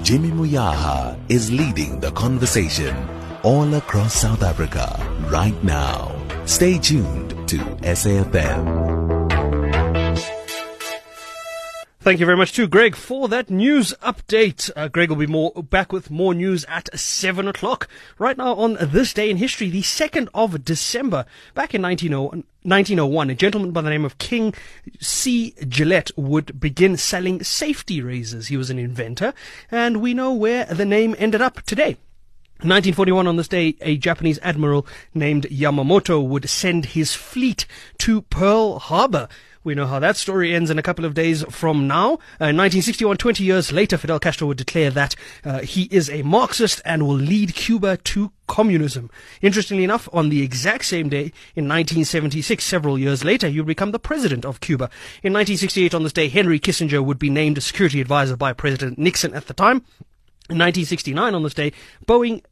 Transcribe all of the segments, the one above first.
Jimmy Moyaha is leading the conversation all across South Africa right now. Stay tuned to SAFM. Thank you very much to Greg for that news update. Greg will be back with more news at 7 o'clock. Right now on this day in history, the 2nd of December, back in 1901, a gentleman by the name of King C. Gillette would begin selling safety razors. He was an inventor, and we know where the name ended up today. 1941, on this day, a Japanese admiral named Yamamoto would send his fleet to Pearl Harbor. We know how that story ends in a couple of days from now. In 1961, 20 years later, Fidel Castro would declare that he is a Marxist and will lead Cuba to communism. Interestingly enough, on the exact same day, in 1976, several years later, he would become the president of Cuba. In 1968, on this day, Henry Kissinger would be named a security advisor by President Nixon at the time. In 1969, on this day, the Boeing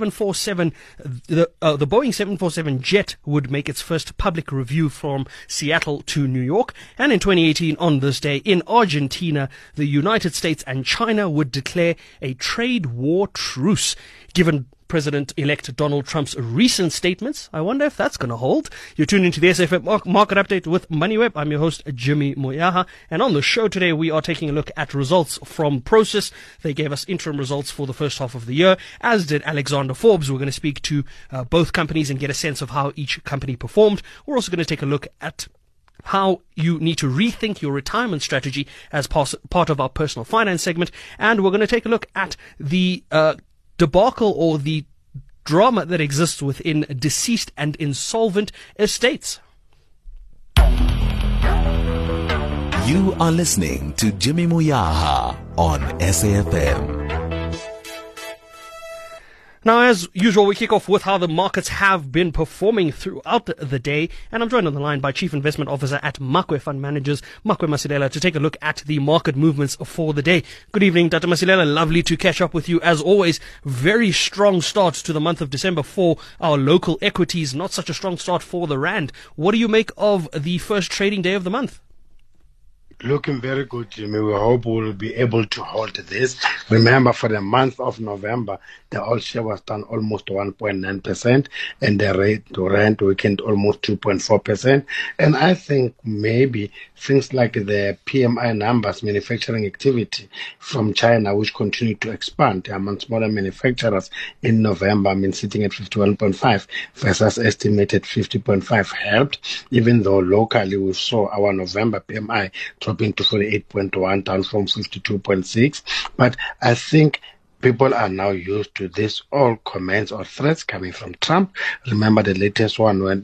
747 jet would make its first public review from Seattle to New York. And in 2018, on this day, in Argentina, the United States and China would declare a trade war truce. Given President-elect Donald Trump's recent statements, I wonder if that's going to hold. You're tuned into the SAFM Market Update with MoneyWeb. I'm your host, Jimmy Moyaha. And on the show today, we are taking a look at results from Prosus. They gave us interim results for the first half of the year, as did Alexander Forbes. We're going to speak to both companies and get a sense of how each company performed. We're also going to take a look at how you need to rethink your retirement strategy as part of our personal finance segment. And we're going to take a look at the debacle or the drama that exists within deceased and insolvent estates. You are listening to Jimmy Moyaha on SAFM. Now, as usual, we kick off with how the markets have been performing throughout the day. And I'm joined on the line by Chief Investment Officer at Makwe Fund Managers, Makwe Masilela, to take a look at the market movements for the day. Good evening, Dr. Masilela. Lovely to catch up with you. As always, very strong start to the month of December for our local equities. Not such a strong start for the Rand. What do you make of the first trading day of the month? Looking very good, Jimmy. We hope we'll be able to hold this. Remember, for the month of November, the oil share was down almost 1.9%, and the rate to Rand weakened almost 2.4%. And I think maybe things like the PMI numbers, manufacturing activity from China, which continue to expand among smaller manufacturers in November, sitting at 51.5 versus estimated 50.5, helped, even though locally we saw our November PMI dropping to 48.1, down from 52.6. But I think people are now used to this, all comments or threats coming from Trump. Remember the latest one when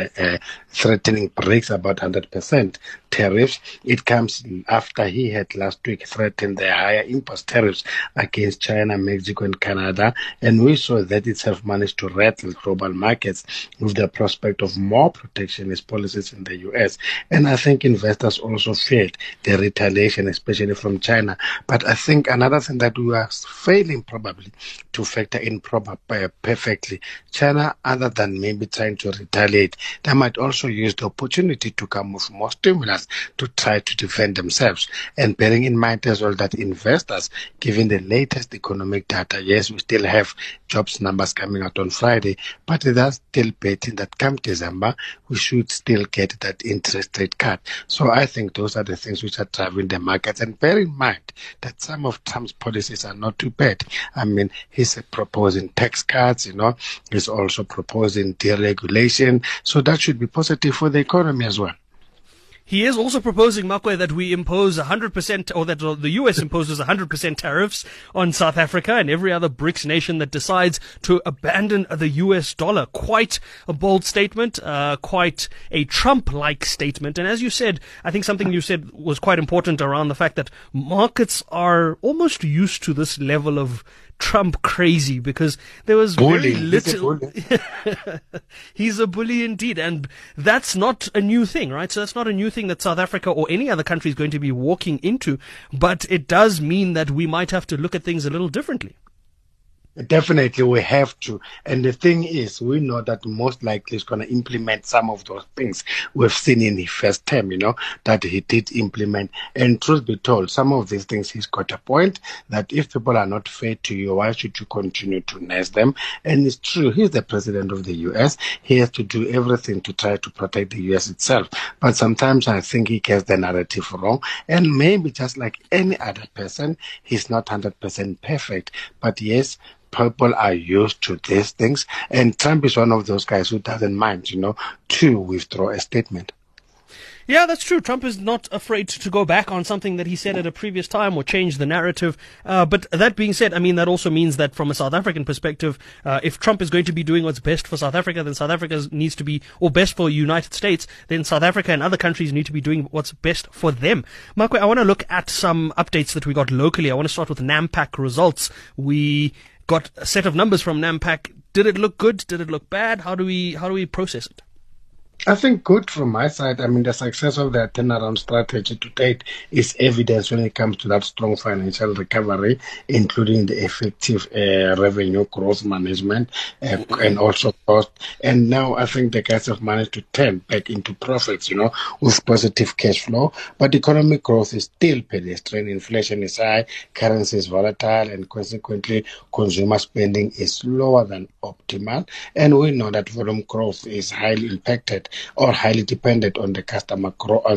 threatening BRICS about 100% tariffs. It comes after he had last week threatened the higher import tariffs against China, Mexico, and Canada. And we saw that itself managed to rattle global markets with the prospect of more protectionist policies in the U.S. And I think investors also feared the retaliation, especially from China. But I think another thing that we are failing probably to factor in perfectly, China, other than maybe trying to retaliate, they might also use the opportunity to come with more stimulus to try to defend themselves. And bearing in mind as well that investors, given the latest economic data, yes, we still have jobs numbers coming out on Friday, but they are still betting that come December, we should still get that interest rate cut. So I think those are the things which are driving the markets. And bear in mind that some of Trump's policies are not too bad. He's proposing tax cuts, he's also proposing deregulation. So that should be positive for the economy as well. He is also proposing, Makwe, that we impose 100%, or that the US imposes 100% tariffs on South Africa and every other BRICS nation that decides to abandon the US dollar. Quite a bold statement, quite a Trump-like statement. And as you said, I think something you said was quite important around the fact that markets are almost used to this level of Trump crazy, because there was very little. He's a bully indeed, and that's not a new thing, right? So that's not a new thing that South Africa or any other country is going to be walking into, but it does mean that we might have to look at things a little differently. Definitely, we have to. And the thing is, we know that most likely he's going to implement some of those things we've seen in his first term, that he did implement. And truth be told, some of these things he's got a point that if people are not fair to you, why should you continue to nurse them? And it's true, he's the president of the US. He has to do everything to try to protect the US itself. But sometimes I think he gets the narrative wrong. And maybe just like any other person, he's not 100% perfect. But yes, people are used to these things, and Trump is one of those guys who doesn't mind, to withdraw a statement. Yeah, that's true. Trump is not afraid to go back on something that he said at a previous time or change the narrative. But that being said, I mean, that also means that from a South African perspective, if Trump is going to be doing what's best for South Africa, then South Africa needs to be, or best for United States, then South Africa and other countries need to be doing what's best for them. Makwe, I want to look at some updates that we got locally. I want to start with Nampak results. We got a set of numbers from Nampak. Did it look good? Did it look bad? How do we process it? I think good from my side. I mean, the success of their turnaround strategy to date is evidence when it comes to that strong financial recovery, including the effective revenue growth management and also cost. And now I think the guys have managed to turn back into profits, with positive cash flow. But economic growth is still pedestrian. Inflation is high, currency is volatile, and consequently consumer spending is lower than optimal. And we know that volume growth is highly impacted or highly dependent on the customer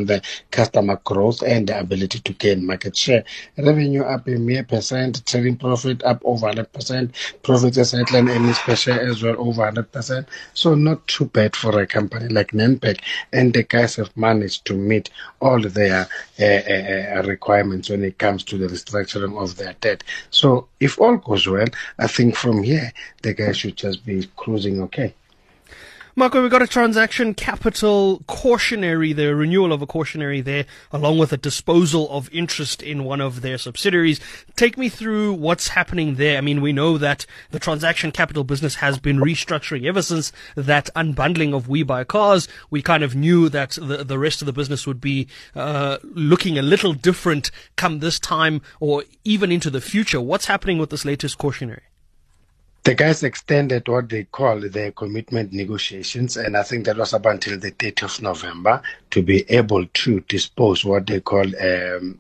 growth and the ability to gain market share. Revenue up a mere percent, trading profit up over 100%, profits as headline earnings per share as well over 100%. So not too bad for a company like Nampak, and the guys have managed to meet all their requirements when it comes to the restructuring of their debt. So if all goes well, I think from here the guys should just be cruising okay. Marco, we got a transaction capital cautionary there, renewal of a cautionary there, along with a disposal of interest in one of their subsidiaries. Take me through what's happening there. I mean, we know that the transaction capital business has been restructuring ever since that unbundling of We Buy Cars. We kind of knew that the rest of the business would be looking a little different come this time or even into the future. What's happening with this latest cautionary? The guys extended what they call their commitment negotiations, and I think that was up until the 30th of November to be able to dispose what they call the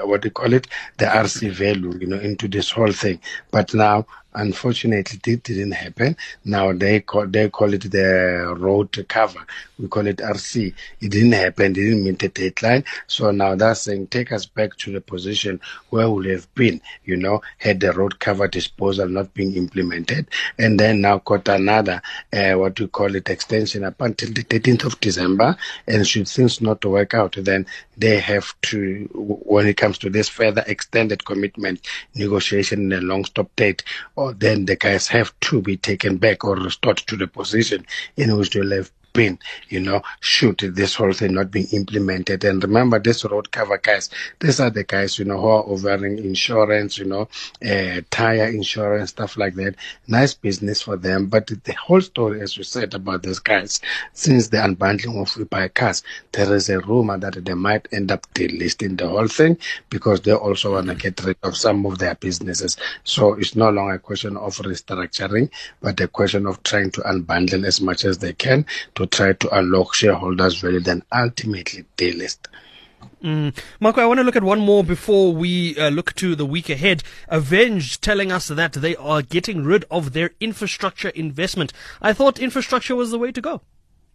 RC value, into this whole thing. But now, unfortunately, it didn't happen. Now they call it the road cover. We call it RC. It didn't happen. They didn't meet the deadline. So now that's saying take us back to the position where we have been, had the road cover disposal not being implemented, and then now got another what we call it extension up until the 13th of December. And should things not work out, then they have to, when it comes to this further extended commitment negotiation in a long stop date, or then the guys have to be taken back or restored to the position in which they have been, should this whole thing not be implemented. And remember, this road cover guys, these are the guys, who are offering insurance, tire insurance, stuff like that. Nice business for them. But the whole story, as we said about these guys, since the unbundling of We Buy Cars, there is a rumor that they might end up delisting the whole thing because they also want to get rid of some of their businesses. So it's no longer a question of restructuring, but a question of trying to unbundle as much as they can to try to unlock shareholders' value, then ultimately delist. Marco, I want to look at one more before we look to the week ahead. Avenged telling us that they are getting rid of their infrastructure investment. I thought infrastructure was the way to go.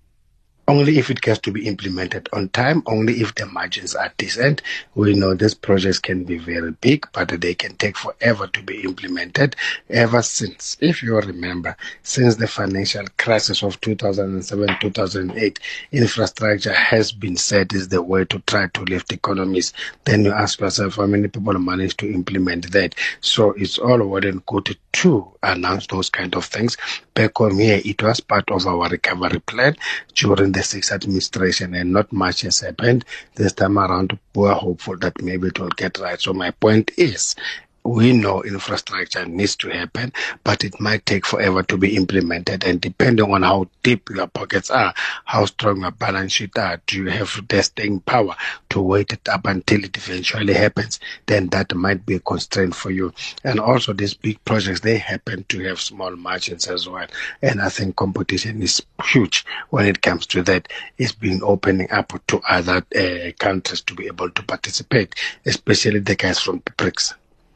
Only if it gets to be implemented on time, only if the margins are decent. We know these projects can be very big, but they can take forever to be implemented. Ever since, if you remember, since the financial crisis of 2007-2008, infrastructure has been said is the way to try to lift economies. Then you ask yourself how many people manage to implement that. So it's all well and good to announce those kind of things. Back home here, it was part of our recovery plan during the sixth administration, and not much has happened. This time around, we are hopeful that maybe it will get right. So my point is, we know infrastructure needs to happen, but it might take forever to be implemented. And depending on how deep your pockets are, how strong your balance sheet are, do you have the staying power to wait it up until it eventually happens? Then that might be a constraint for you. And also these big projects, they happen to have small margins as well. And I think competition is huge when it comes to that. It's been opening up to other countries to be able to participate, especially the guys from BRICS.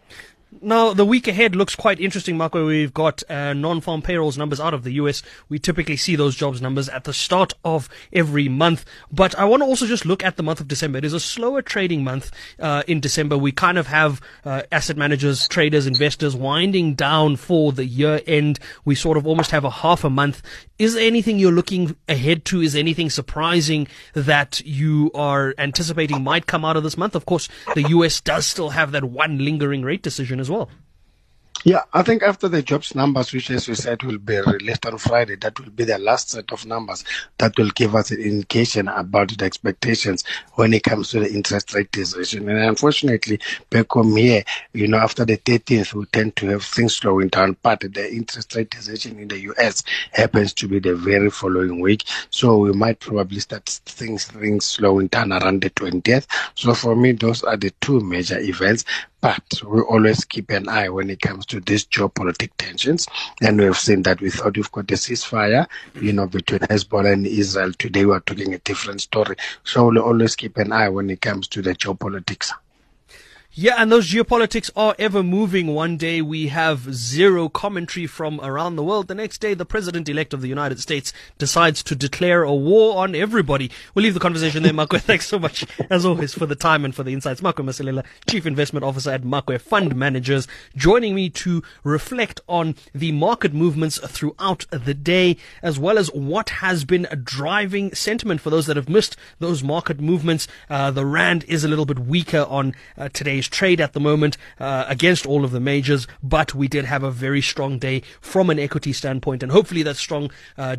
Now, the week ahead looks quite interesting, Marco. We've got non-farm payrolls numbers out of the US. We typically see those jobs numbers at the start of every month. But I want to also just look at the month of December. It is a slower trading month in December. We kind of have asset managers, traders, investors winding down for the year end. We sort of almost have a half a month. Is there anything you're looking ahead to? Is there anything surprising that you are anticipating might come out of this month? Of course, the US does still have that one lingering rate decision as well. Yeah, I think after the jobs numbers, which as we said will be released on Friday, that will be the last set of numbers that will give us an indication about the expectations when it comes to the interest rate decision. And unfortunately, back home here, after the 13th, we tend to have things slowing down, but the interest rate decision in the US happens to be the very following week. So we might probably start things slowing down around the 20th. So for me, those are the two major events. But we always keep an eye when it comes to these geopolitical tensions. And we've seen that we thought we've got a ceasefire, between Hezbollah and Israel. Today we're talking a different story. So we'll always keep an eye when it comes to the geopolitics. Yeah, and those geopolitics are ever moving. One day we have zero commentary from around the world. The next day, the president-elect of the United States decides to declare a war on everybody. We'll leave the conversation there, Makwe. Thanks so much, as always, for the time and for the insights. Makwe Masilela, Chief Investment Officer at Makwe Fund Managers, joining me to reflect on the market movements throughout the day, as well as what has been driving sentiment. For those that have missed those market movements, the rand is a little bit weaker on today's trade at the moment against all of the majors, but we did have a very strong day from an equity standpoint, and hopefully that strong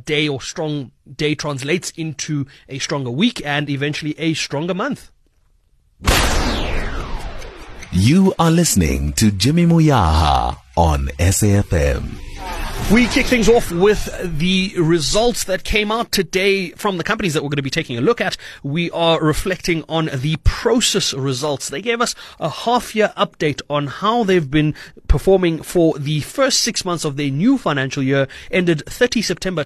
day translates into a stronger week and eventually a stronger month. You are listening to Jimmy Moyaha on SAFM. We kick things off with the results that came out today from the companies that we're going to be taking a look at. We are reflecting on the Prosus results. They gave us a half-year update on how they've been performing for the first 6 months of their new financial year, ended 30 September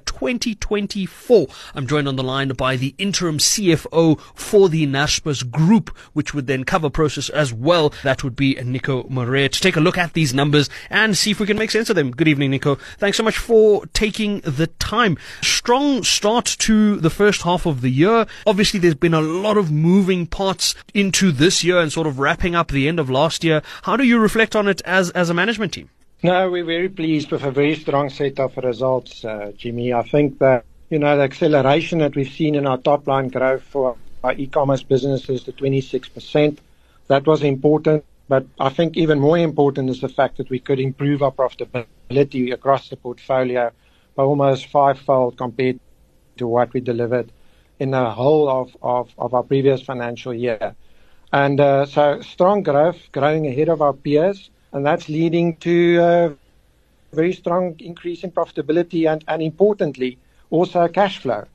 2024. I'm joined on the line by the interim CFO for the Naspers Group, which would then cover Prosus as well. That would be Nico Moret, to take a look at these numbers and see if we can make sense of them. Good evening, Nico. Thanks so much for taking the time. Strong start to the first half of the year. Obviously, there's been a lot of moving parts into this year and sort of wrapping up the end of last year. How do you reflect on it as a management team? No, we're very pleased with a very strong set of results, Jimmy. I think that, the acceleration that we've seen in our top line growth for our e-commerce businesses, the 26%, that was important. But I think even more important is the fact that we could improve our profitability across the portfolio by almost fivefold compared to what we delivered in the whole of our previous financial year. And so strong growth, growing ahead of our peers, and that's leading to a very strong increase in profitability and importantly, also cash flow.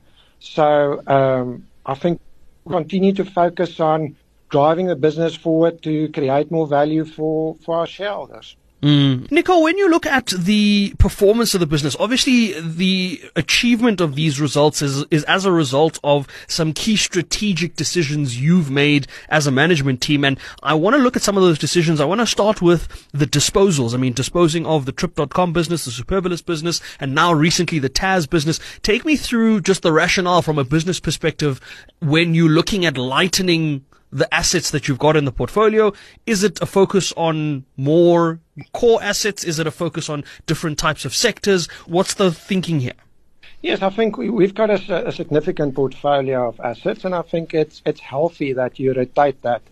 So I think we'll continue to focus on driving the business forward to create more value for our shareholders. Nico, when you look at the performance of the business, obviously the achievement of these results is as a result of some key strategic decisions you've made as a management team. And I want to look at some of those decisions. I want to start with the disposals. I mean, disposing of the Trip.com business, the Superbalist business, and now recently the Taz business. Take me through just the rationale from a business perspective when you're looking at lightening the assets that you've got in the portfolio. Is it a focus on more core assets? Is it a focus on different types of sectors? What's the thinking here? Yes, I think we've got a significant portfolio of assets, and I think it's healthy that you rotate that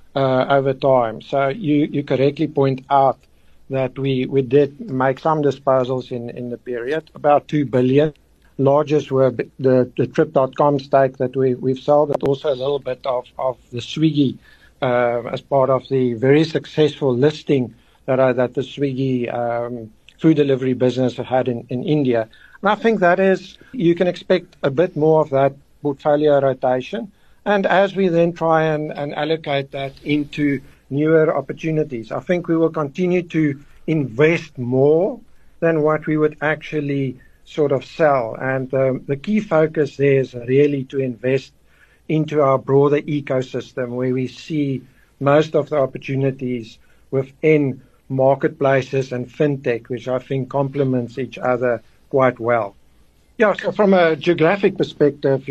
over time. So you correctly point out that we did make some disposals in the period, about 2 billion. Largest were the Trip.com stake that we've sold, but also a little bit of the Swiggy as part of the very successful listing that the Swiggy food delivery business had in India. And I think that is, you can expect a bit more of that portfolio rotation. And as we then try and allocate that into newer opportunities, I think we will continue to invest more than what we would actually sort of sell. And the key focus there is really to invest into our broader ecosystem where we see most of the opportunities within marketplaces and fintech, which I think complements each other quite well. Yeah, so from a geographic perspective,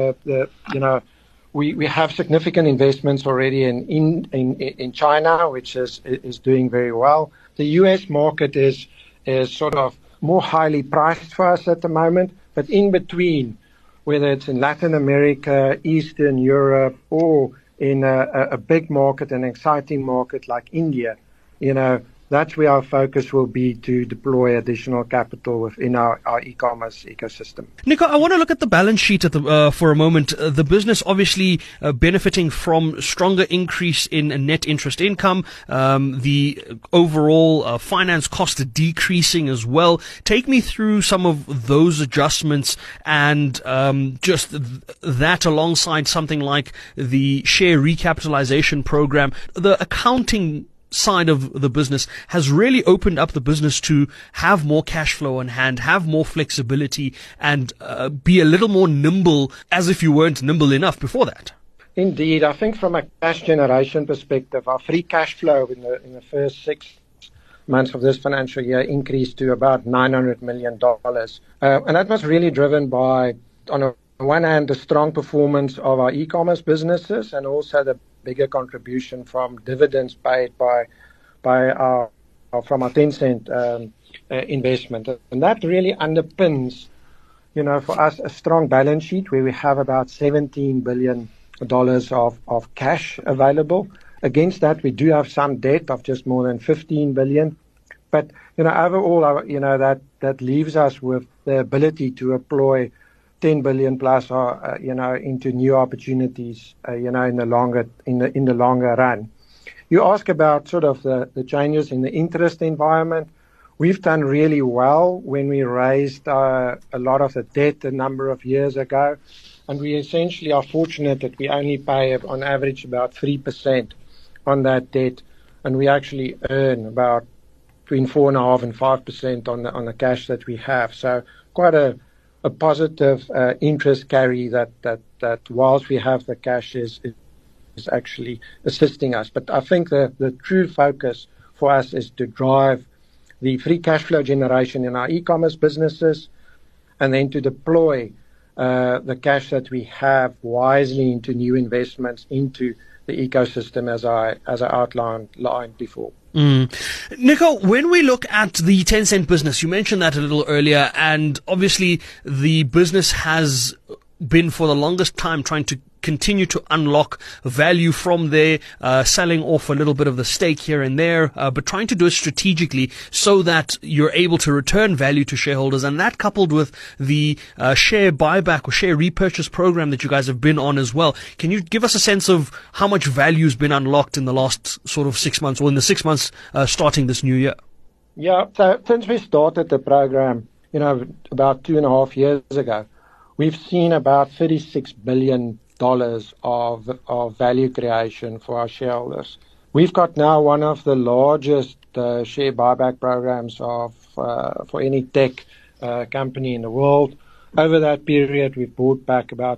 we have significant investments already in China, which is doing very well. The US market is sort of more highly priced for us at the moment, but in between, whether it's in Latin America, Eastern Europe, or in a big market, an exciting market like India, that's where our focus will be to deploy additional capital within our e-commerce ecosystem. Nico, I want to look at the balance sheet for a moment. The business obviously benefiting from stronger increase in net interest income, the overall finance cost decreasing as well. Take me through some of those adjustments and just that alongside something like the share recapitalization program. The accounting side of the business has really opened up the business to have more cash flow on hand, have more flexibility, and be a little more nimble, as if you weren't nimble enough before that. Indeed, I think from a cash generation perspective, our free cash flow in the first 6 months of this financial year increased to about $900 million. And that was really driven by, on one hand, the strong performance of our e-commerce businesses and also the bigger contribution from dividends paid from our Tencent investment. And that really underpins, for us, a strong balance sheet where we have about $17 billion of cash available. Against that, we do have some debt of just more than $15 billion. But, overall, that leaves us with the ability to employ $10 billion plus, into new opportunities, in the longer run. You ask about sort of the changes in the interest environment. We've done really well when we raised a lot of the debt a number of years ago, and we essentially are fortunate that we only pay on average about 3% on that debt, and we actually earn about between 4.5% and 5% on the cash that we have. So quite a positive interest carry that whilst we have the cash is actually assisting us. But I think the true focus for us is to drive the free cash flow generation in our e-commerce businesses and then to deploy the cash that we have wisely into new investments into the ecosystem as I outlined before. Nico, when we look at the Tencent business, you mentioned that a little earlier, and obviously the business has been for the longest time trying to continue to unlock value from there, selling off a little bit of the stake here and there, but trying to do it strategically so that you're able to return value to shareholders. And that coupled with the share buyback or share repurchase program that you guys have been on as well. Can you give us a sense of how much value has been unlocked in the last sort of 6 months, or in the 6 months starting this new year? Yeah, so since we started the program, about 2.5 years ago, we've seen about $36 billion of value creation for our shareholders. We've got now one of the largest share buyback programs for any tech company in the world. Over that period, we've bought back about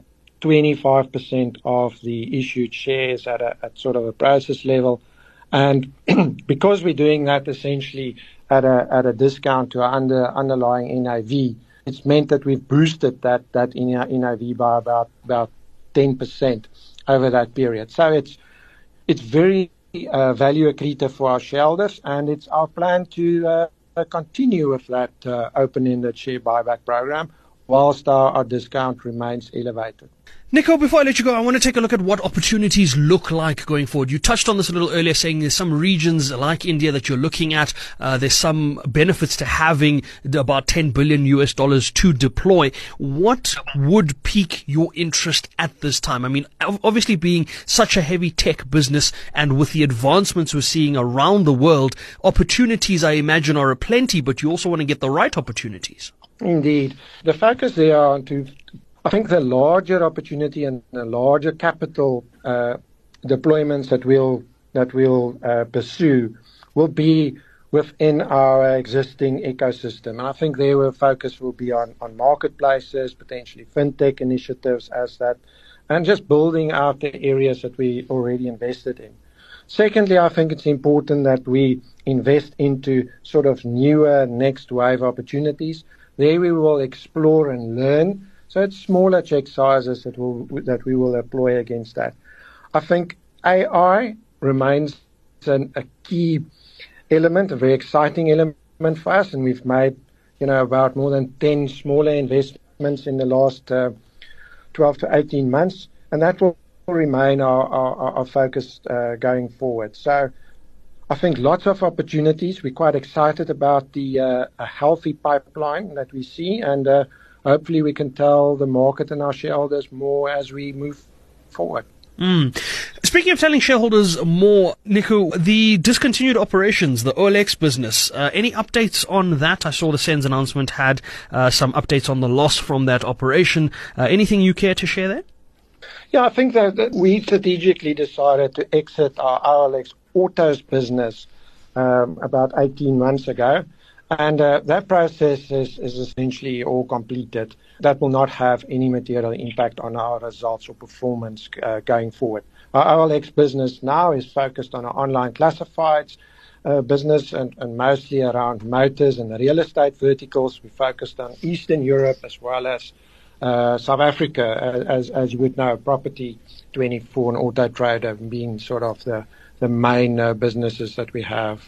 25% of the issued shares at sort of a process level. And because we're doing that essentially at a discount to our underlying NAV, it's meant that we've boosted that NAV by about 10% over that period. So it's very value accretive for our shareholders, and it's our plan to continue with that open-ended share buyback program, whilst our discount remains elevated. Nico, before I let you go, I want to take a look at what opportunities look like going forward. You touched on this a little earlier, saying there's some regions like India that you're looking at. There's some benefits to having about $10 billion to deploy. What would pique your interest at this time? I mean, obviously being such a heavy tech business and with the advancements we're seeing around the world, opportunities, I imagine, are aplenty, but you also want to get the right opportunities. Indeed. The focus there are I think the larger opportunity and the larger capital deployments that we'll pursue will be within our existing ecosystem. And I think their focus will be on marketplaces, potentially fintech initiatives as that, and just building out the areas that we already invested in. Secondly, I think it's important that we invest into sort of newer next wave opportunities. There we will explore and learn. So it's smaller check sizes that we will employ against that. I think AI remains a key element, a very exciting element for us, and we've made, about more than 10 smaller investments in the last 12 to 18 months, and that will remain our focus going forward. So I think lots of opportunities. We're quite excited about a healthy pipeline that we see, and hopefully we can tell the market and our shareholders more as we move forward. Speaking of telling shareholders more, Nico, the discontinued operations, the OLX business, any updates on that? I saw the SENS announcement had some updates on the loss from that operation. Anything you care to share there? Yeah, I think that we strategically decided to exit our OLX Autos business about 18 months ago. And that process is essentially all completed. That will not have any material impact on our results or performance going forward. Our OLX business now is focused on our online classifieds business and mostly around motors and the real estate verticals. We focused on Eastern Europe as well as South Africa, as you would know, Property24 and Auto Trader being sort of the main businesses that we have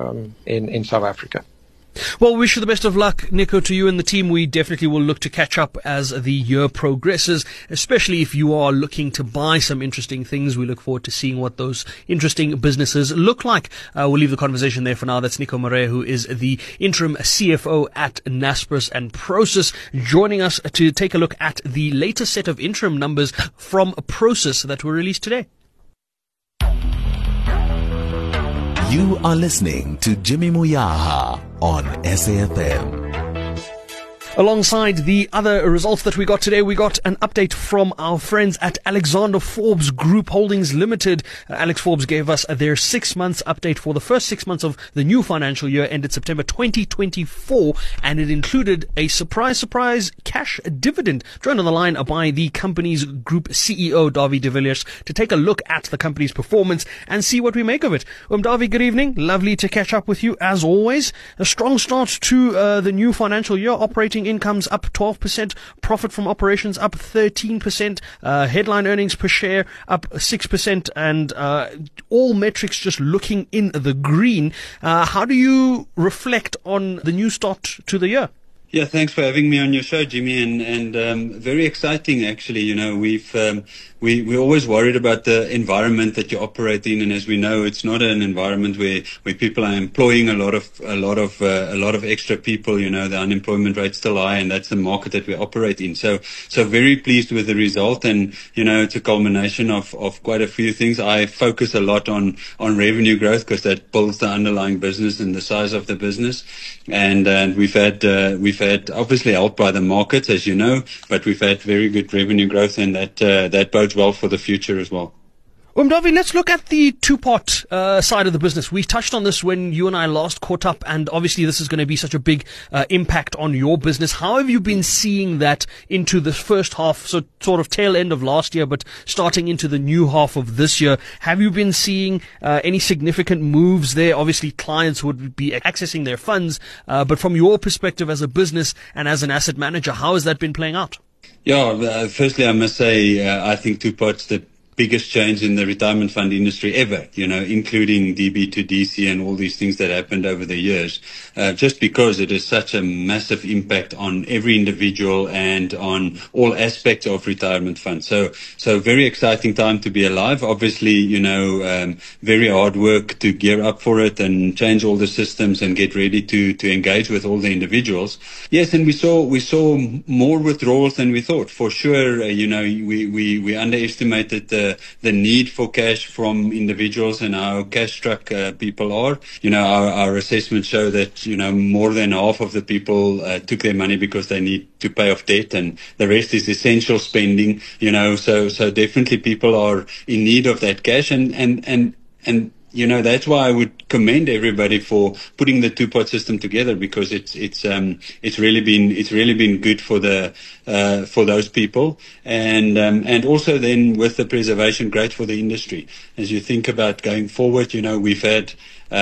in South Africa. Well, wish you the best of luck, Nico, to you and the team. We definitely will look to catch up as the year progresses, especially if you are looking to buy some interesting things. We look forward to seeing what those interesting businesses look like. We'll leave the conversation there for now. That's Nico Maree, who is the interim CFO at Naspers and Prosus, joining us to take a look at the latest set of interim numbers from Prosus that were released today. You are listening to Jimmy Moyaha on SAFM. Alongside the other results that we got today, we got an update from our friends at Alexander Forbes Group Holdings Limited. Alex Forbes gave us their 6 months update for the first 6 months of the new financial year ended September 2024, and it included a surprise cash dividend. Joined on the line by the company's group CEO, Dawie de Villiers, to take a look at the company's performance and see what we make of it. Dawie, good evening. Lovely to catch up with you as always. A strong start to the new financial year. Operating income's up 12%, profit from operations up 13%, headline earnings per share up 6%, and all metrics just looking in the green. How do you reflect on the new start to the year? Yeah, thanks for having me on your show, Jimmy, and very exciting actually. You know, we're always worried about the environment that you operate in, and as we know, it's not an environment where people are employing a lot of extra people. You know, the unemployment rate's still high, and that's the market that we operate in. So very pleased with the result, and you know, it's a culmination of quite a few things. I focus a lot on revenue growth because that builds the underlying business and the size of the business, and we've had obviously helped by the markets, as you know, but we've had very good revenue growth, and that bodes well for the future as well. Dawie, let's look at the two-part side of the business. We touched on this when you and I last caught up, and obviously this is going to be such a big impact on your business. How have you been seeing that into the first half, so sort of tail end of last year, but starting into the new half of this year? Have you been seeing any significant moves there? Obviously, clients would be accessing their funds, but from your perspective as a business and as an asset manager, how has that been playing out? Yeah, firstly, I must say, I think two parts. biggest change in the retirement fund industry ever, including DB to DC and all these things that happened over the years, just because it is such a massive impact on every individual and on all aspects of retirement funds. So very exciting time to be alive. Obviously, very hard work to gear up for it and change all the systems and get ready to engage with all the individuals. Yes, and we saw more withdrawals than we thought. For sure, we underestimated the need for cash from individuals and how cash-struck people are. Our assessments show that, more than half of the people took their money because they need to pay off debt, and the rest is essential spending, so definitely people are in need of that cash, and that's why I would commend everybody for putting the two-pot system together, because it's really been good for those people, and also then with the preservation, great for the industry. As you think about going forward, we've had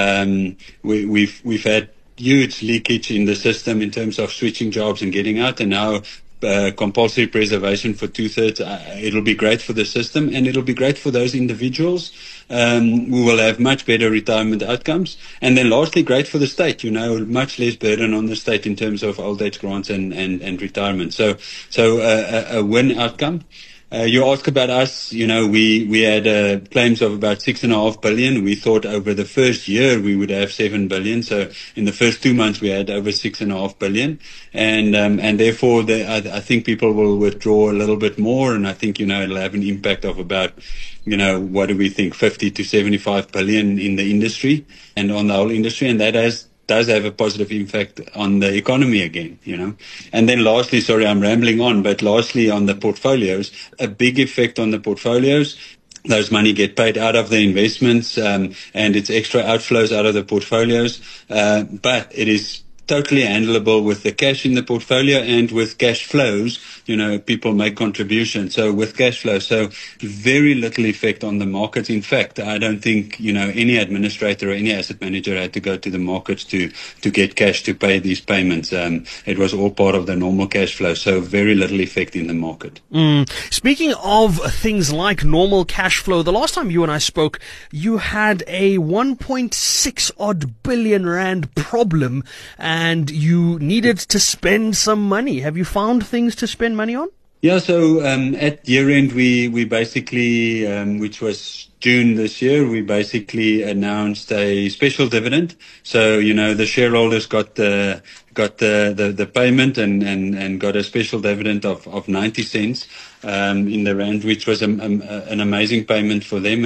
huge leakage in the system in terms of switching jobs and getting out, and now compulsory preservation for 2/3. It'll be great for the system, and it'll be great for those individuals who will have much better retirement outcomes. And then lastly, great for the state, much less burden on the state in terms of old age grants and retirement. So a win outcome. You ask about us, we had claims of about 6.5 billion. We thought over the first year we would have 7 billion. So in the first 2 months we had over 6.5 billion. And therefore I think people will withdraw a little bit more. And I think, it'll have an impact of about, what do we think, 50 to 75 billion in the industry and on the whole industry. And that does have a positive impact on the economy again, And then lastly, sorry, I'm rambling on, but lastly on the portfolios, a big effect on the portfolios. Those money get paid out of the investments, and it's extra outflows out of the portfolios. But it is totally handleable with the cash in the portfolio and with cash flows. People make contributions. So with cash flow, so very little effect on the markets. In fact, I don't think, any administrator or any asset manager had to go to the markets to get cash to pay these payments. It was all part of the normal cash flow. So very little effect in the market. Speaking of things like normal cash flow, the last time you and I spoke, you had a 1.6 odd billion rand problem, and you needed to spend some money. Have you found things to spend money on? Yeah, so at year end, we basically, which was June this year, we basically announced a special dividend. So, the shareholders got the payment and got a special dividend of 90 cents in the rand, which was an amazing payment for them,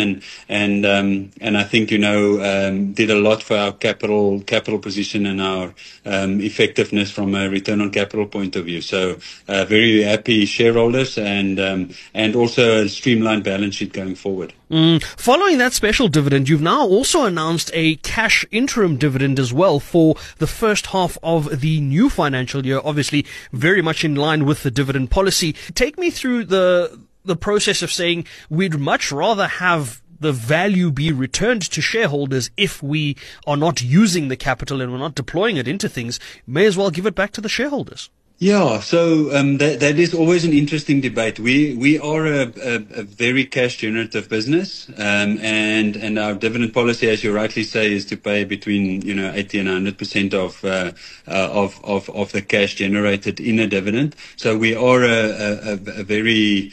and I think did a lot for our capital position and our effectiveness from a return on capital point of view. So very happy shareholders, and also a streamlined balance sheet going forward. Following that special dividend, you've now also announced a cash interim dividend as well for the first half of the new financial year, obviously very much in line with the dividend policy. Take me through the process of saying we'd much rather have the value be returned to shareholders if we are not using the capital and we're not deploying it into things. May as well give it back to the shareholders. Yeah, so that is always an interesting debate. We are a very cash generative business, and our dividend policy, as you rightly say, is to pay between 80 and 100% of the cash generated in a dividend. So we are a very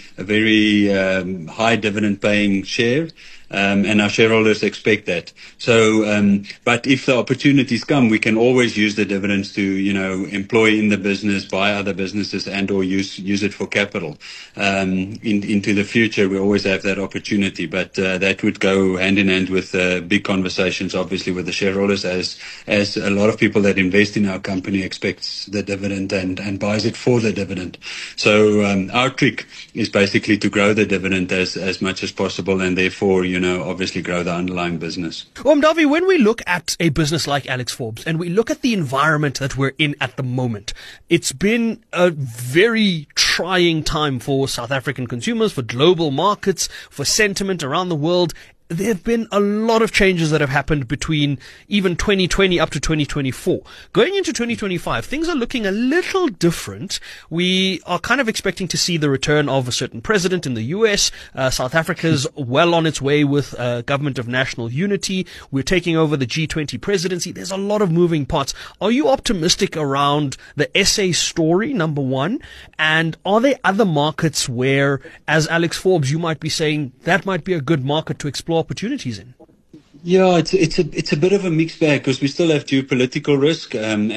high dividend paying share. And our shareholders expect that. So, but if the opportunities come, we can always use the dividends to, employ in the business, buy other businesses, and or use it for capital. Into the future, we always have that opportunity, but that would go hand in hand with big conversations, obviously, with the shareholders, as a lot of people that invest in our company expects the dividend and buys it for the dividend. So, our trick is basically to grow the dividend as much as possible, and therefore, obviously grow the underlying business. Mdavi, when we look at a business like Alex Forbes and we look at the environment that we're in at the moment, it's been a very trying time for South African consumers, for global markets, for sentiment around the world. there have been a lot of changes that have happened between even 2020 up to 2024. Going into 2025, things are looking a little different. We are kind of expecting to see the return of a certain president in the US. South Africa's well on its way with government of national unity. We're taking over the G20 presidency. There's a lot of moving parts. Are you optimistic around the SA story, number one? And are there other markets where, as Alex Forbes, you might be saying that might be a good market to explore opportunities in? Yeah, it's a bit of a mixed bag because we still have geopolitical risk, and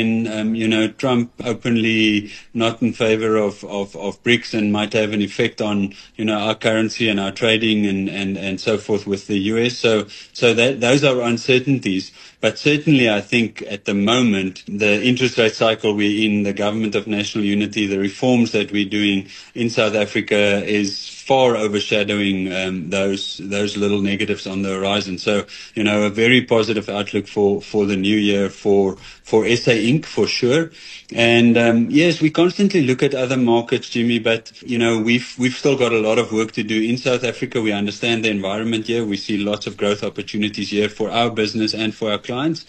then Trump openly not in favor of BRICS and might have an effect on our currency and our trading and so forth with the US. So that those are uncertainties. But certainly, I think at the moment, the interest rate cycle we're in, the government of national unity, the reforms that we're doing in South Africa is far overshadowing those little negatives on the horizon. So, a very positive outlook for the new year for SA Inc. for sure. And yes, we constantly look at other markets, Jimmy, but we've still got a lot of work to do in South Africa. We understand the environment here. We see lots of growth opportunities here for our business and for our clients,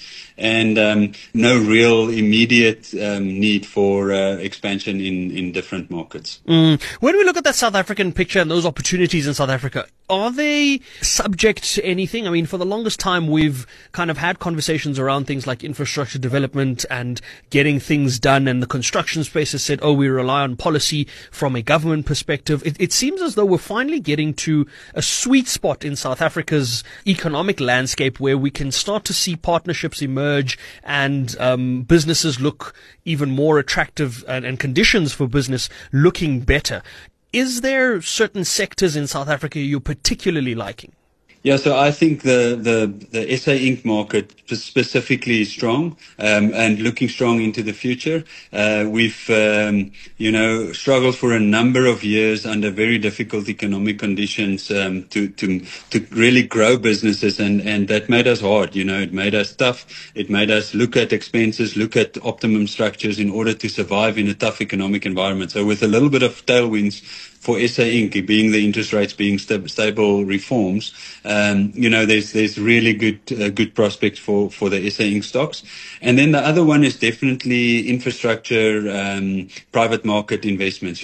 and no real immediate need for expansion in different markets. When we look at that South African picture and those opportunities in South Africa, are they subject to anything? I mean, for the longest time, we've kind of had conversations around things like infrastructure development and getting things done, and the construction space has said, we rely on policy from a government perspective. It seems as though we're finally getting to a sweet spot in South Africa's economic landscape where we can start to see partnerships emerge and businesses look even more attractive and conditions for business looking better. Is there certain sectors in South Africa you're particularly liking? Yeah, so I think the SA Inc. market specifically is strong, and looking strong into the future. We've, struggled for a number of years under very difficult economic conditions, to really grow businesses, and that made us hard. It made us tough. It made us look at expenses, look at optimum structures in order to survive in a tough economic environment. So with a little bit of tailwinds for SA Inc., being the interest rates being stable reforms, there's really good prospects for the SA Inc. stocks. And then the other one is definitely infrastructure, private market investments.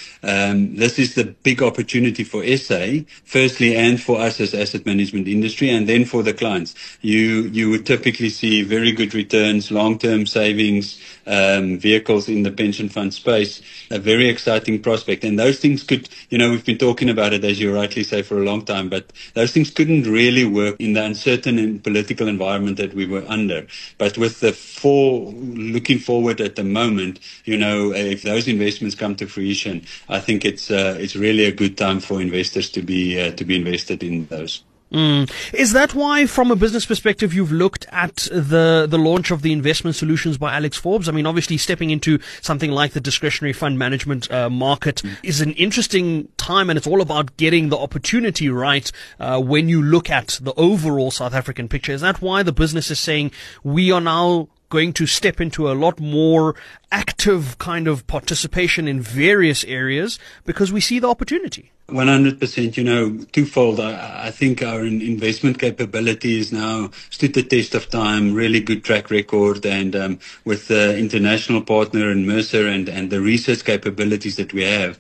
This is the big opportunity for SA, firstly, and for us as asset management industry, and then for the clients. You would typically see very good returns, long-term savings, vehicles in the pension fund space, a very exciting prospect. And those things could, we've been talking about it, as you rightly say, for a long time, but those things couldn't really work in the uncertain and political environment that we were under. But with the looking forward at the moment, if those investments come to fruition, I think it's really a good time for investors to be invested in those. Is that why, from a business perspective, you've looked at the launch of the investment solutions by Alex Forbes? I mean, obviously stepping into something like the discretionary fund management market is an interesting time, and it's all about getting the opportunity right when you look at the overall South African picture. Is that why the business is saying we are now going to step into a lot more active kind of participation in various areas because we see the opportunity? 100%, twofold. I think our investment capability is now stood the test of time, really good track record, and with the international partner in Mercer and the research capabilities that we have,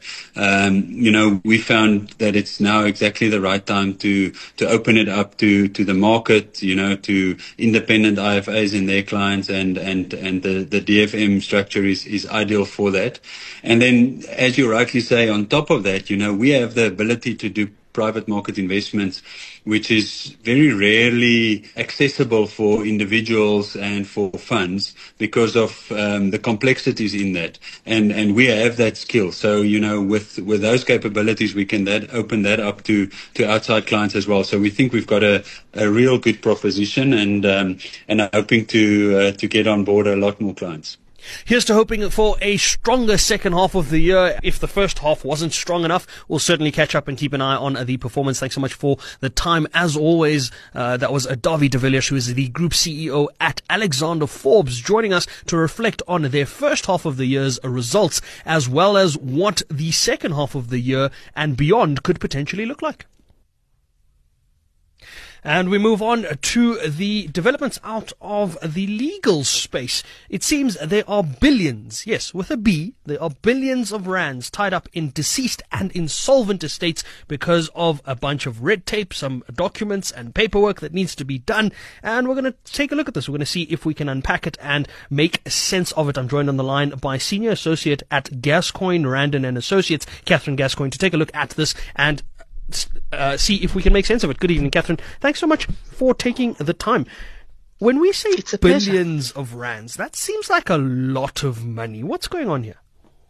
we found that it's now exactly the right time to open it up to the market, to independent IFAs and their clients, and the DFM structure is ideal for that. And then, as you rightly say, on top of that, we have the ability to do private market investments, which is very rarely accessible for individuals and for funds because of the complexities in that. And we have that skill. So, with those capabilities, we can open that up to outside clients as well. So we think we've got a real good proposition, and are hoping to get on board a lot more clients. Here's to hoping for a stronger second half of the year. If the first half wasn't strong enough, we'll certainly catch up and keep an eye on the performance. Thanks so much for the time. As always, that was Dawie de Villiers, who is the Group CEO at Alexander Forbes, joining us to reflect on their first half of the year's results, as well as what the second half of the year and beyond could potentially look like. And we move on to the developments out of the legal space. It seems there are billions, yes, with a B, there are billions of rands tied up in deceased and insolvent estates because of a bunch of red tape, some documents and paperwork that needs to be done. And we're going to take a look at this. We're going to see if we can unpack it and make sense of it. I'm joined on the line by Senior Associate at Gascoigne, Randon and Associates, Catherine Gascoigne, to take a look at this and see if we can make sense of it. Good evening, Catherine. Thanks so much for taking the time. When we say billions of rands, that seems like a lot of money. What's going on here?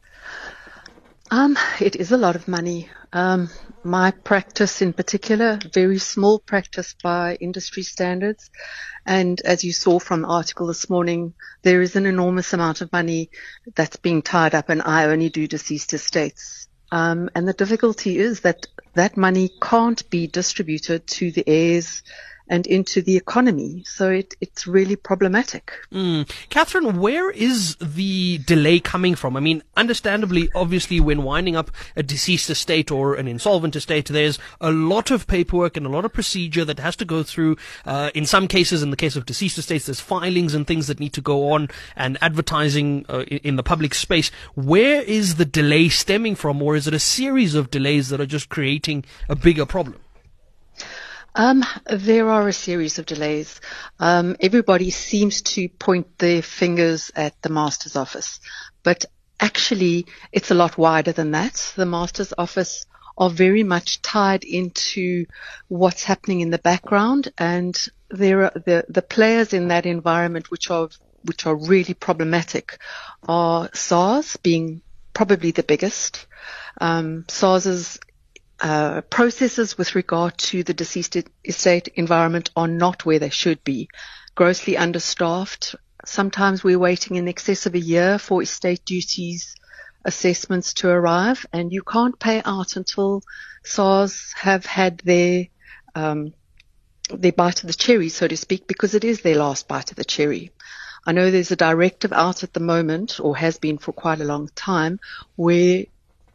It is a lot of money. My practice in particular, very small practice by industry standards. And as you saw from the article this morning, there is an enormous amount of money that's being tied up, and I only do deceased estates. And the difficulty is that that money can't be distributed to the heirs and into the economy. So it's really problematic. Catherine, where is the delay coming from? I mean, understandably, obviously, when winding up a deceased estate or an insolvent estate, there's a lot of paperwork and a lot of procedure that has to go through. In some cases, in the case of deceased estates, there's filings and things that need to go on and advertising in the public space. Where is the delay stemming from, or is it a series of delays that are just creating a bigger problem? There are a series of delays. Everybody seems to point their fingers at the Master's Office, but actually it's a lot wider than that. The Master's Office are very much tied into what's happening in the background, and there are the players in that environment which are really problematic are SARS being probably the biggest. SARS's processes with regard to the deceased estate environment are not where they should be. Grossly understaffed. Sometimes we're waiting in excess of a year for estate duties assessments to arrive, and you can't pay out until SARS have had their bite of the cherry, so to speak, because it is their last bite of the cherry. I know there's a directive out at the moment, or has been for quite a long time, where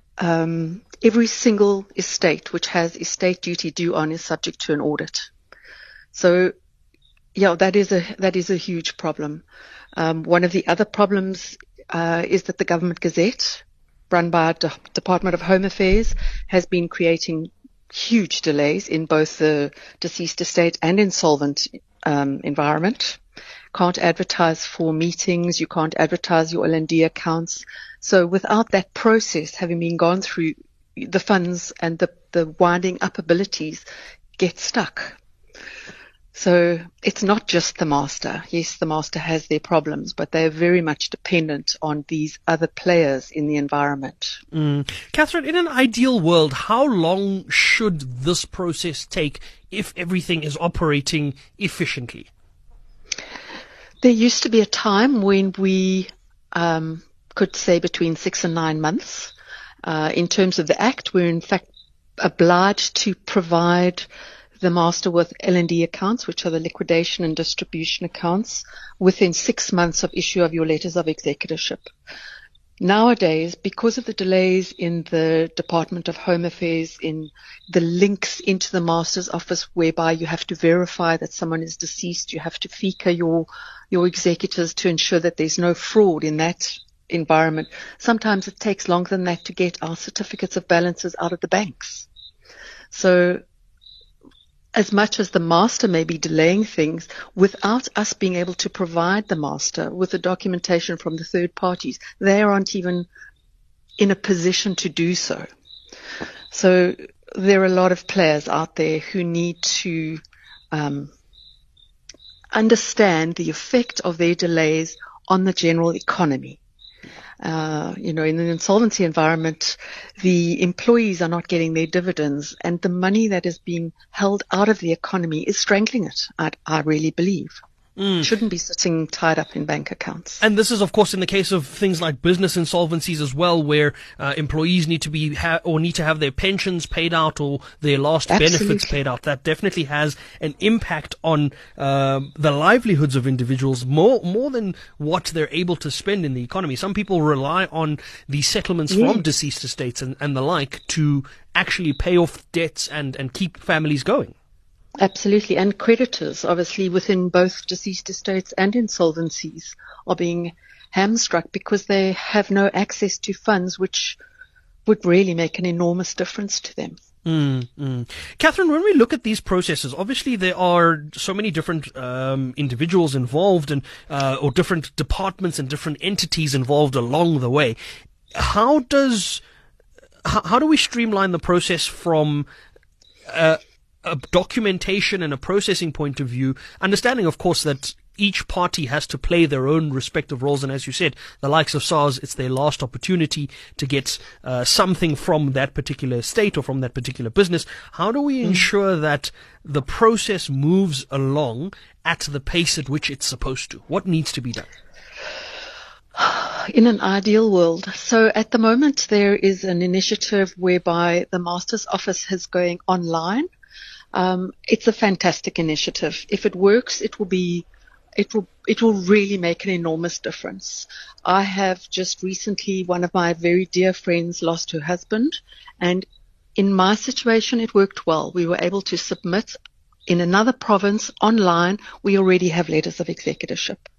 every single estate which has estate duty due on is subject to an audit. So, yeah, that is a huge problem. One of the other problems is that the Government Gazette, run by the Department of Home Affairs, has been creating huge delays in both the deceased estate and insolvent environment. Can't advertise for meetings, you can't advertise your L&D accounts. So without that process having been gone through, the funds and the winding up abilities get stuck. So it's not just the master. Yes, the master has their problems, but they're very much dependent on these other players in the environment. Catherine, in an ideal world, how long should this process take if everything is operating efficiently? There used to be a time when we could say between 6 and 9 months. In terms of the Act, we're in fact obliged to provide the master with L&D accounts, which are the liquidation and distribution accounts, within 6 months of issue of your letters of executorship. Nowadays, because of the delays in the Department of Home Affairs, in the links into the Master's Office, whereby you have to verify that someone is deceased, you have to FICA your executors to ensure that there's no fraud in that environment. Sometimes it takes longer than that to get our certificates of balances out of the banks. So as much as the master may be delaying things, without us being able to provide the master with the documentation from the third parties, they aren't even in a position to do so. So there are a lot of players out there who need to understand the effect of their delays on the general economy. In an insolvency environment, the employees are not getting their dividends, and the money that is being held out of the economy is strangling it, I really believe. Shouldn't be sitting tied up in bank accounts. And this is, of course, in the case of things like business insolvencies as well, where employees need to need to have their pensions paid out or their last benefits paid out. That definitely has an impact on the livelihoods of individuals more than what they're able to spend in the economy. Some people rely on the settlements from deceased estates and the like to actually pay off debts and keep families going. Absolutely. And creditors, obviously, within both deceased estates and insolvencies are being hamstrung because they have no access to funds, which would really make an enormous difference to them. Catherine, when we look at these processes, obviously there are so many different individuals involved and or different departments and different entities involved along the way. How do we streamline the process from a documentation and a processing point of view, understanding, of course, that each party has to play their own respective roles, and as you said, the likes of SARS, it's their last opportunity to get something from that particular state or from that particular business. How do we ensure that the process moves along at the pace at which it's supposed to? What needs to be done? In an ideal world. So at the moment, there is an initiative whereby the Master's Office is going online. It's a fantastic initiative. If it works, it will really make an enormous difference. I have just recently, one of my very dear friends lost her husband, and in my situation, it worked well. We were able to submit in another province online. We already have letters of executorship.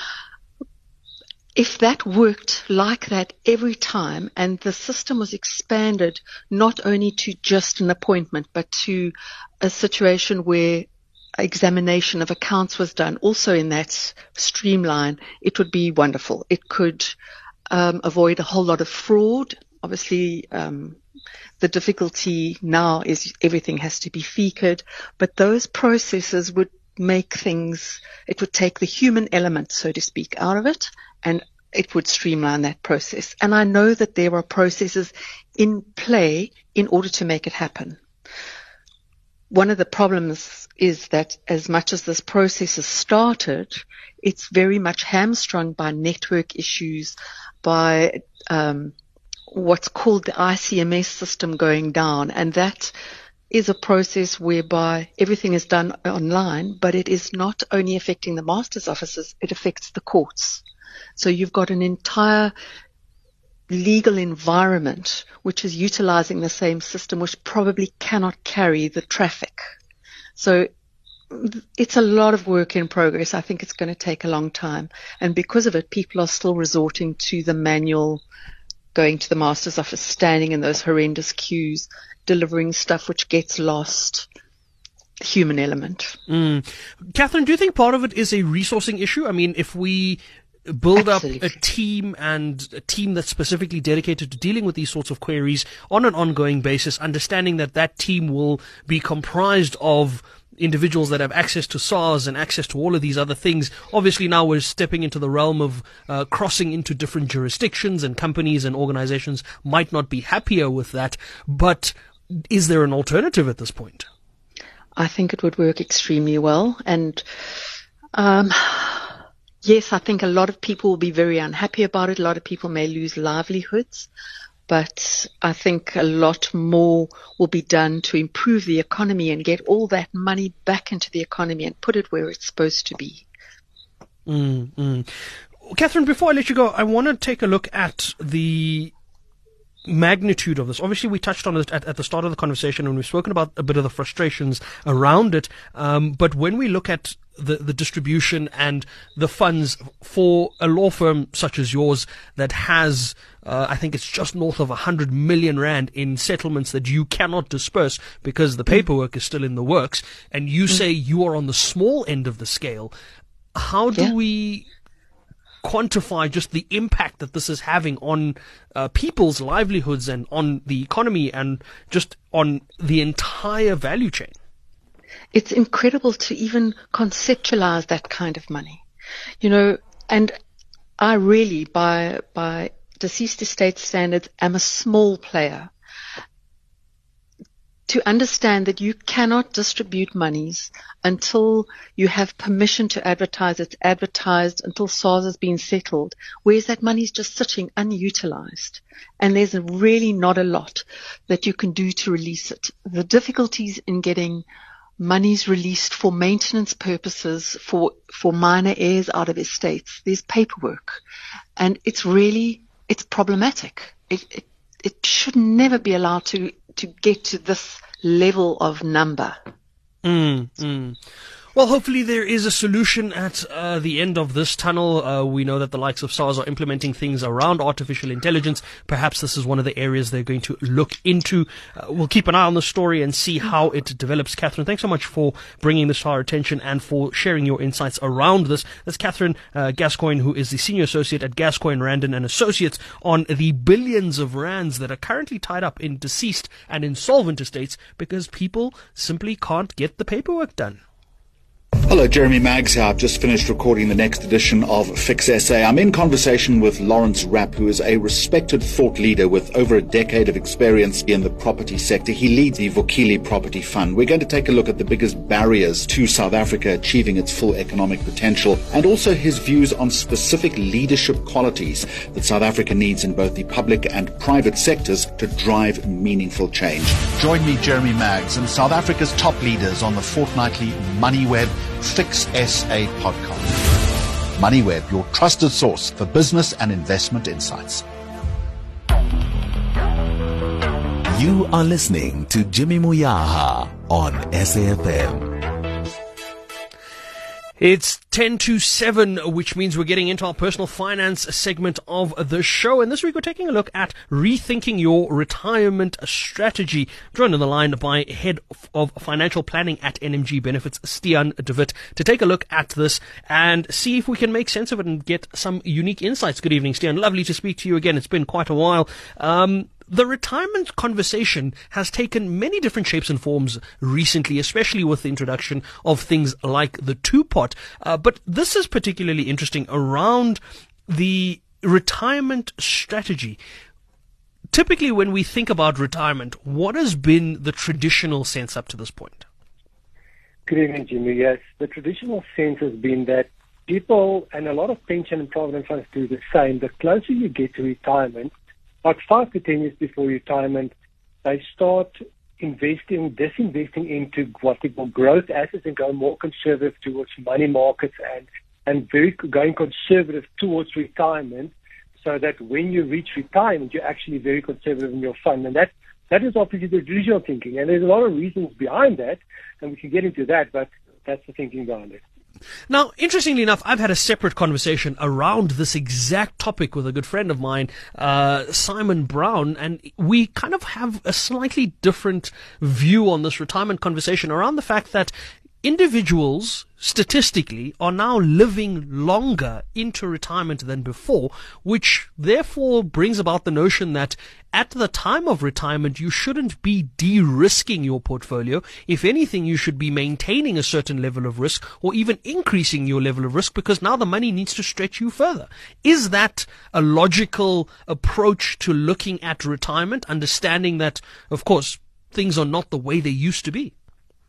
If that worked like that every time, and the system was expanded not only to just an appointment, but to a situation where examination of accounts was done also in that streamline, it would be wonderful. It could avoid a whole lot of fraud. Obviously, the difficulty now is everything has to be FECA'd, but those processes would make things, it would take the human element, so to speak, out of it, and it would streamline that process. And I know that there are processes in play in order to make it happen. One of the problems is that as much as this process has started, it's very much hamstrung by network issues, by what's called the ICMS system going down. And that is a process whereby everything is done online, but it is not only affecting the master's offices, it affects the courts. So you've got an entire legal environment which is utilizing the same system, which probably cannot carry the traffic. So it's a lot of work in progress. I think it's going to take a long time. And because of it, people are still resorting to the manual, going to the master's office, standing in those horrendous queues, delivering stuff which gets lost. The human element. Catherine, do you think part of it is a resourcing issue? I mean, if we build Absolutely. up a team that's specifically dedicated to dealing with these sorts of queries on an ongoing basis, understanding that that team will be comprised of individuals that have access to SARS and access to all of these other things. Obviously now we're stepping into the realm of crossing into different jurisdictions, and companies and organizations might not be happier with that. But is there an alternative at this point? I think it would work extremely well. And yes, I think a lot of people will be very unhappy about it. A lot of people may lose livelihoods. But I think a lot more will be done to improve the economy and get all that money back into the economy and put it where it's supposed to be. Catherine, before I let you go, I want to take a look at the magnitude of this. Obviously, we touched on it at the start of the conversation, and we've spoken about a bit of the frustrations around it. But when we look at the distribution and the funds for a law firm such as yours that has, I think it's just north of 100 million rand in settlements that you cannot disperse because the paperwork is still in the works, and you say you are on the small end of the scale, how do we quantify just the impact that this is having on people's livelihoods and on the economy and just on the entire value chain? It's incredible to even conceptualize that kind of money, you know, and I really, by deceased estate standards, am a small player. To understand that you cannot distribute monies until you have permission to advertise, it's advertised until SARS has been settled, whereas that money is just sitting unutilized. And there's really not a lot that you can do to release it. The difficulties in getting monies released for maintenance purposes for minor heirs out of estates, there's paperwork. And it's problematic. It should never be allowed to get to this level of number. Well, hopefully there is a solution at the end of this tunnel. We know that the likes of SARS are implementing things around artificial intelligence. Perhaps this is one of the areas they're going to look into. We'll keep an eye on the story and see how it develops. Catherine, thanks so much for bringing this to our attention and for sharing your insights around this. That's Catherine Gascoigne, who is the Senior Associate at Gascoigne, Randon and Associates, on the billions of rands that are currently tied up in deceased and insolvent estates because people simply can't get the paperwork done. Hello, Jeremy Maggs here. I've just finished recording the next edition of Fix SA. I'm in conversation with Lawrence Rapp, who is a respected thought leader with over a decade of experience in the property sector. He leads the Vukile Property Fund. We're going to take a look at the biggest barriers to South Africa achieving its full economic potential and also his views on specific leadership qualities that South Africa needs in both the public and private sectors to drive meaningful change. Join me, Jeremy Maggs, and South Africa's top leaders on the fortnightly MoneyWeb Fix SA podcast. MoneyWeb, your trusted source for business and investment insights. You are listening to Jimmy Moyaha on SAFM. It's 10 to 7, which means we're getting into our personal finance segment of the show. And this week we're taking a look at rethinking your retirement strategy. Joined on the line by Head of Financial Planning at NMG Benefits, Stiaan de Wit, to take a look at this and see if we can make sense of it and get some unique insights. Good evening, Stiaan. Lovely to speak to you again. It's been quite a while. The retirement conversation has taken many different shapes and forms recently, especially with the introduction of things like the two-pot. But this is particularly interesting around the retirement strategy. Typically, when we think about retirement, what has been the traditional sense up to this point? Good evening, Jimmy. Yes, the traditional sense has been that people, and a lot of pension and provident funds do the same, the closer you get to retirement, like 5 to 10 years before retirement, they start disinvesting into what they call growth assets and go more conservative towards money markets and going conservative towards retirement, so that when you reach retirement, you're actually very conservative in your fund. And that is obviously the traditional thinking. And there's a lot of reasons behind that, and we can get into that, but that's the thinking behind it. Now, interestingly enough, I've had a separate conversation around this exact topic with a good friend of mine, Simon Brown, and we kind of have a slightly different view on this retirement conversation around the fact that individuals, statistically, are now living longer into retirement than before, which therefore brings about the notion that at the time of retirement, you shouldn't be de-risking your portfolio. If anything, you should be maintaining a certain level of risk or even increasing your level of risk because now the money needs to stretch you further. Is that a logical approach to looking at retirement, understanding that, of course, things are not the way they used to be?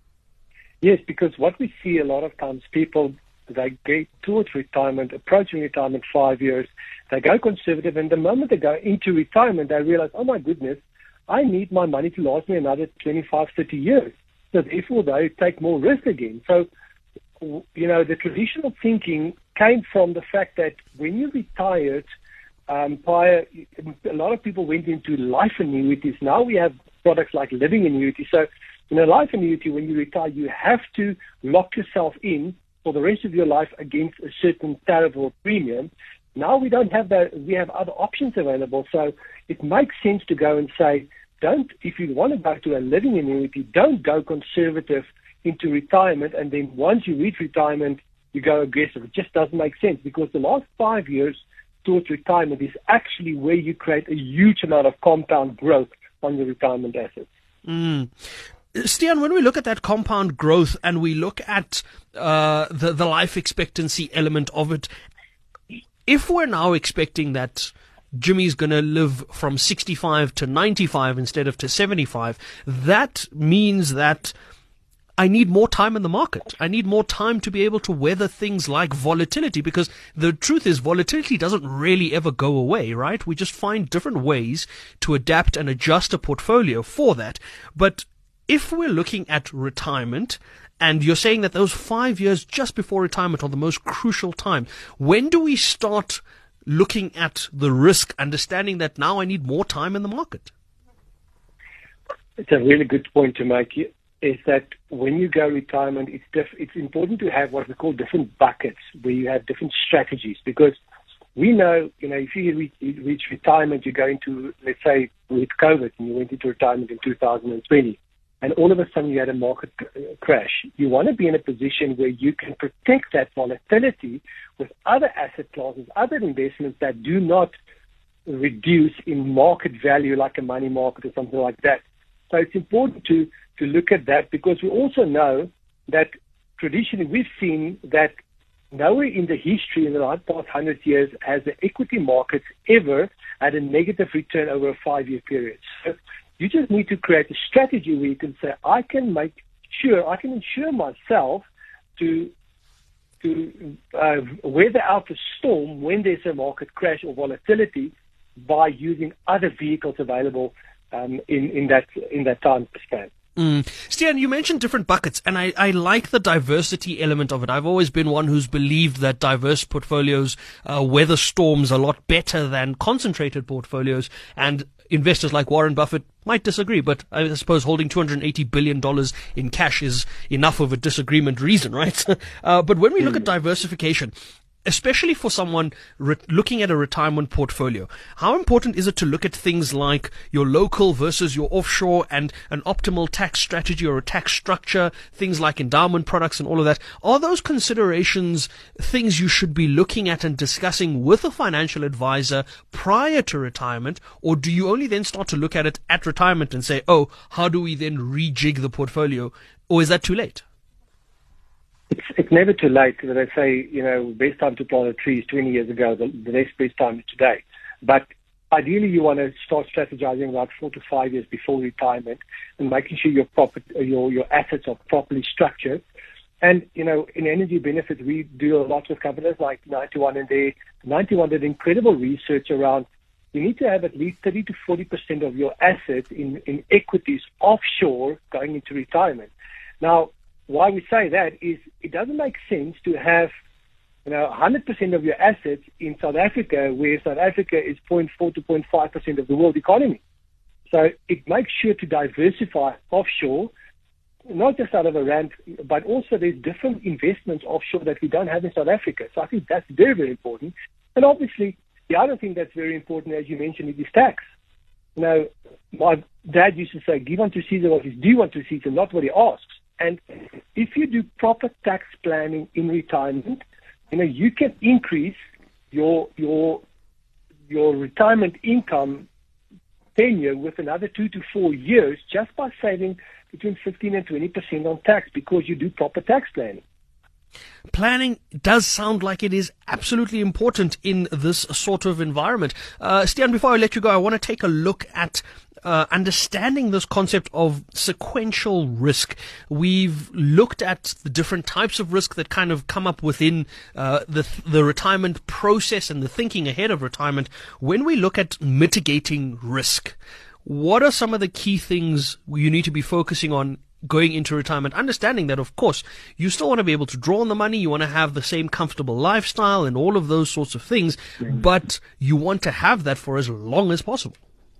Yes, because what we see a lot of times, people, they get towards retirement, approaching retirement 5 years, they go conservative, and the moment they go into retirement, they realize, oh my goodness, I need my money to last me another 25, 30 years. So therefore, they take more risk again. So, the traditional thinking came from the fact that when you retired, a lot of people went into life annuities. Now we have products like living annuities. So in a life annuity, when you retire, you have to lock yourself in for the rest of your life against a certain tariff or premium. Now we don't have that. We have other options available. So it makes sense to go and say, if you want to go to a living annuity, don't go conservative into retirement. And then once you reach retirement, you go aggressive. It just doesn't make sense because the last 5 years towards retirement is actually where you create a huge amount of compound growth on your retirement assets. Stiaan, when we look at that compound growth and we look at the life expectancy element of it, if we're now expecting that Jimmy's going to live from 65 to 95 instead of to 75, that means that I need more time in the market. I need more time to be able to weather things like volatility, because the truth is volatility doesn't really ever go away, right? We just find different ways to adapt and adjust a portfolio for that. But if we're looking at retirement, and you're saying that those 5 years just before retirement are the most crucial time, when do we start looking at the risk, understanding that now I need more time in the market? It's a really good point to make. is that when you go retirement, it's important to have what we call different buckets where you have different strategies, because we know, if you reach retirement, you go into, let's say, with COVID, and you went into retirement in 2020, and all of a sudden you had a market crash. You want to be in a position where you can protect that volatility with other asset classes, other investments that do not reduce in market value, like a money market or something like that. So it's important to look at that, because we also know that traditionally we've seen that nowhere in the history in the past 100 years has the equity markets ever had a negative return over a 5-year period. So you just need to create a strategy where you can say, I can insure myself to weather out the storm when there's a market crash or volatility by using other vehicles available in that time span. Stian, you mentioned different buckets, and I like the diversity element of it. I've always been one who's believed that diverse portfolios weather storms a lot better than concentrated portfolios, and investors like Warren Buffett might disagree, but I suppose holding $280 billion in cash is enough of a disagreement reason, right? But when we look at diversification, especially for someone looking at a retirement portfolio, how important is it to look at things like your local versus your offshore and an optimal tax strategy or a tax structure, things like endowment products and all of that? Are those considerations things you should be looking at and discussing with a financial advisor prior to retirement, or do you only then start to look at it at retirement and say, oh, how do we then rejig the portfolio, or is that too late? It's never too late. That I say, best time to plant a tree is 20 years ago. The next best time is today. But ideally, you want to start strategizing about 4 to 5 years before retirement, and making sure your assets are properly structured. And in energy benefits, we do a lot with companies like 91, and 91 did incredible research around. You need to have at least 30 to 40% of your assets in equities offshore going into retirement. Now, why we say that is it doesn't make sense to have 100% of your assets in South Africa, where South Africa is 0.4 to 0.5% of the world economy. So it makes sure to diversify offshore, not just out of a rand, but also there's different investments offshore that we don't have in South Africa. So I think that's very, very important. And obviously, the other thing that's very important, as you mentioned, is tax. My dad used to say, give unto Caesar what is due unto Caesar, not what he asks. And if you do proper tax planning in retirement, you can increase your retirement income tenure with another 2 to 4 years just by saving between 15 and 20% on tax, because you do proper tax planning. Planning does sound like it is absolutely important in this sort of environment. Stian, before I let you go, I want to take a look at understanding this concept of sequential risk. We've looked at the different types of risk that kind of come up within the retirement process and the thinking ahead of retirement. When we look at mitigating risk, what are some of the key things you need to be focusing on going into retirement, understanding that, of course, you still want to be able to draw on the money, you want to have the same comfortable lifestyle and all of those sorts of things, but you want to have that for as long as possible.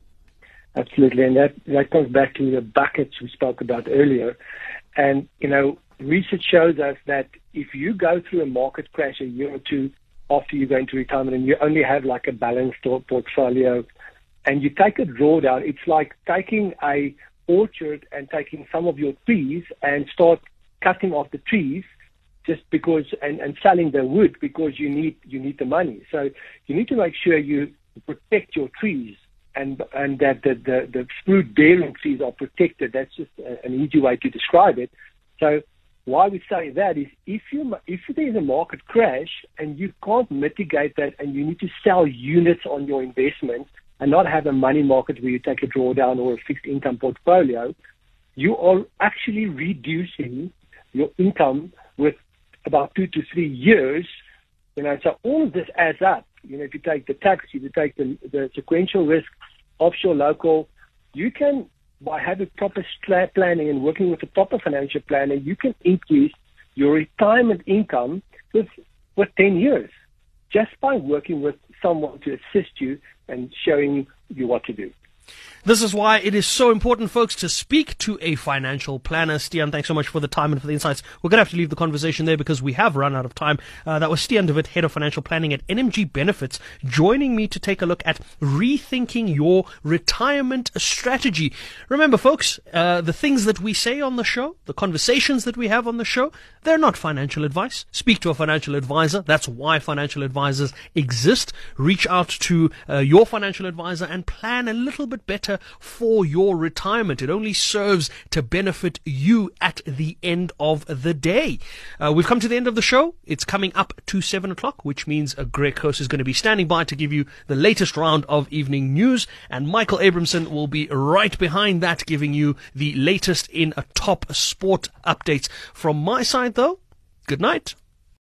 Absolutely, and that comes back to the buckets we spoke about earlier. And, research shows us that if you go through a market crash a year or two after you go into retirement and you only have like a balanced portfolio and you take a drawdown, it's like taking a orchard and taking some of your trees and start cutting off the trees just because and selling the wood because you need the money. So you need to make sure you protect your trees and that the fruit bearing trees are protected. That's just an easy way to describe it. So why we say that is if there's a market crash and you can't mitigate that and you need to sell units on your investment and not have a money market where you take a drawdown or a fixed income portfolio, you are actually reducing your income with about 2 to 3 years. So all of this adds up. If you take the tax, if you take the sequential risk, offshore, local, you can, by having proper planning and working with a proper financial planner, you can increase your retirement income with 10 years just by working with someone to assist you and showing you what to do. This is why it is so important, folks, to speak to a financial planner. Stian, thanks so much for the time and for the insights. We're going to have to leave the conversation there because we have run out of time. That was Stian de Wit, Head of Financial Planning at NMG Benefits, joining me to take a look at rethinking your retirement strategy. Remember, folks, the things that we say on the show, the conversations that we have on the show, they're not financial advice. Speak to a financial advisor. That's why financial advisors exist. Reach out to your financial advisor and plan a little bit better for your retirement. It only serves to benefit you at the end of the day. We've come to the end of the show. It's coming up to 7 o'clock, which means Greg Coase is going to be standing by to give you the latest round of evening news, and Michael Abramson will be right behind that, giving you the latest in top sport updates. From my side, though, good night.